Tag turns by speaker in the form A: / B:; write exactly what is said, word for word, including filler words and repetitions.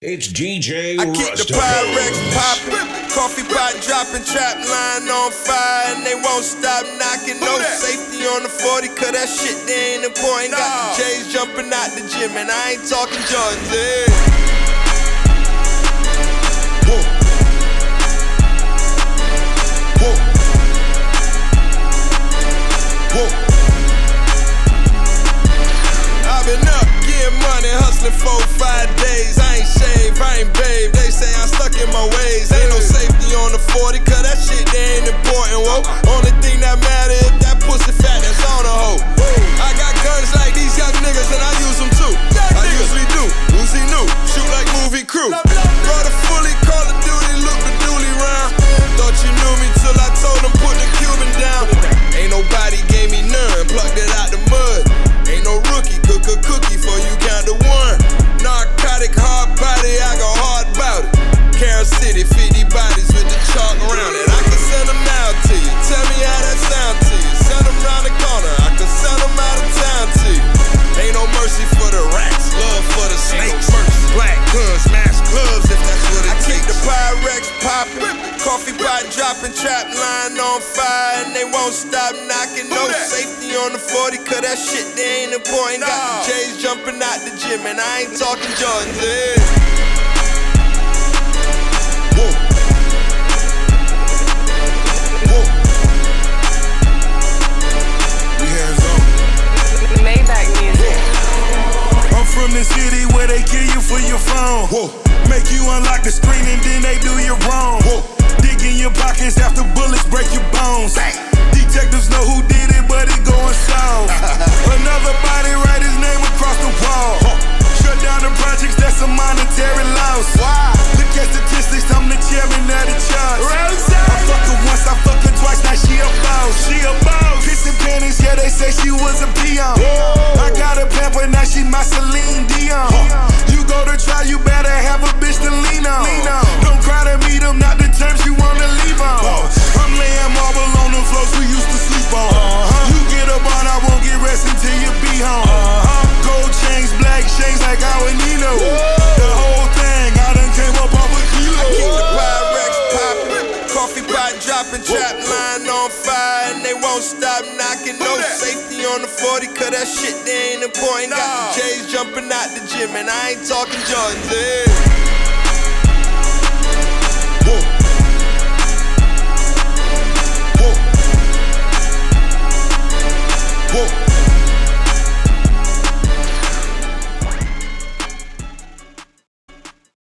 A: It's D J
B: I keep the Pyrex poppin', coffee pot dropping, trap line on fire, and they won't stop knocking. No safety on the forty, cause that shit they ain't important. Got the J's jumping out the gym, and I ain't talking Jordans. Yeah. Whoa. Whoa. Whoa. I've been up, getting money, hustling four, five days. I ain't shaved, I ain't babe. They say I'm stuck in my ways. Ain't no safety on the forty, cause that shit they ain't important. Whoa. Only thing that matter is that pussy fat that's on the hoe. I got guns like these young niggas and I use them too. I usually do. Uzi new, shoot like movie crew. Brought a fully Call of Duty, look the dually round. Thought you knew me till I told them put the Cuban down. Ain't nobody gave me none, plucked it out the mud. Ain't no rookie, cook a cookie for you count to one. Narcotic, hard body, I go hard about it. Carol City, fifty bodies with the chalk around it. I can send them out to you, tell me how that sound to you. Send them round the corner, I can send them out of town to you. Ain't no mercy for the rats, love for the snakes. Black guns, mass clubs, if that's what it I takes. I keep the Pyrex poppin', coffee pot dropping, trap line on fire, and they won't stop knocking. No safety on the forty, cause that shit they ain't important. Got the J's jumping out the gym, and I ain't talking Jordans. Yeah. Whoa. Whoa. We hands on.
C: Maybach music.
D: I'm from the city where they kill you for your phone.
B: Whoa.
D: Make you unlock the screen and then they do you wrong.
B: Whoa.
D: Dig in your pockets after bullets break your bones.
B: Bang.
D: Detectives know who did it, but it going south. Another body, write his name across the wall.
B: Huh.
D: Shut down the projects, that's a monetary loss.
B: Wow.
D: Look at statistics, I'm the chairman of the charts. I fuck her once, I fuck her twice, now she a boss. She a boss. Pissing panties, yeah, they say she was a peon. Whoa. I got a pamper, now she my Celine Dion. Huh. You go to try, you better have a bitch to lean on. Lean on. Don't cry to meet them, not the terms you wanna leave on. Whoa. I'm laying marble on the floors we used to sleep on. Uh-huh. You get up on, I won't get rest until you be home. Uh-huh. Gold chains, black chains like Awenino. The whole thing, I done came up off a kilo.
B: I keep the Pyrex poppin', coffee pot dropping, trap line on fire, and they won't stop knocking. No safety on the forty, cause that shit they ain't important. Got the J's jumping out the gym, and I ain't talking Jordans. Yeah.